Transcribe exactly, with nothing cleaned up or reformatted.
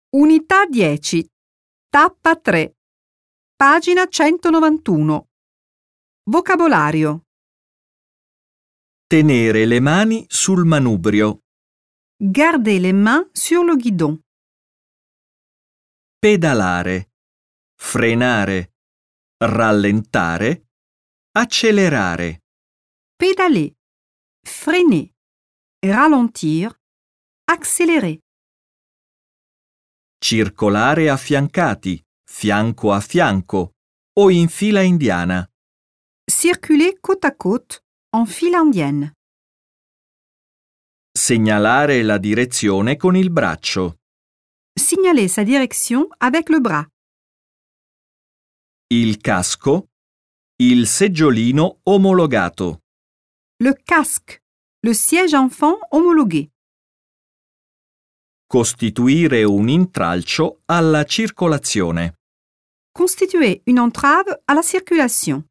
Unità dieci, tappa tre, pagina centonovantuno. Vocabolario. Tenere le mani sul manubrio. Garder les mains sur le guidon. Pedalare. Frenare. Rallentare. Accelerare. Pédaler, freiner, ralentir, accélérer. Circolare affiancati, fianco a fianco o in fila indiana. Circuler côte à côte en file indienne. Segnalare la direzione con il braccio. Signaler sa direction avec le bras. Il casco. Il seggiolino omologato. Le casque, le siège enfant homologué. Costituire un intralcio alla circolazione. Constituer une entrave à la circulation.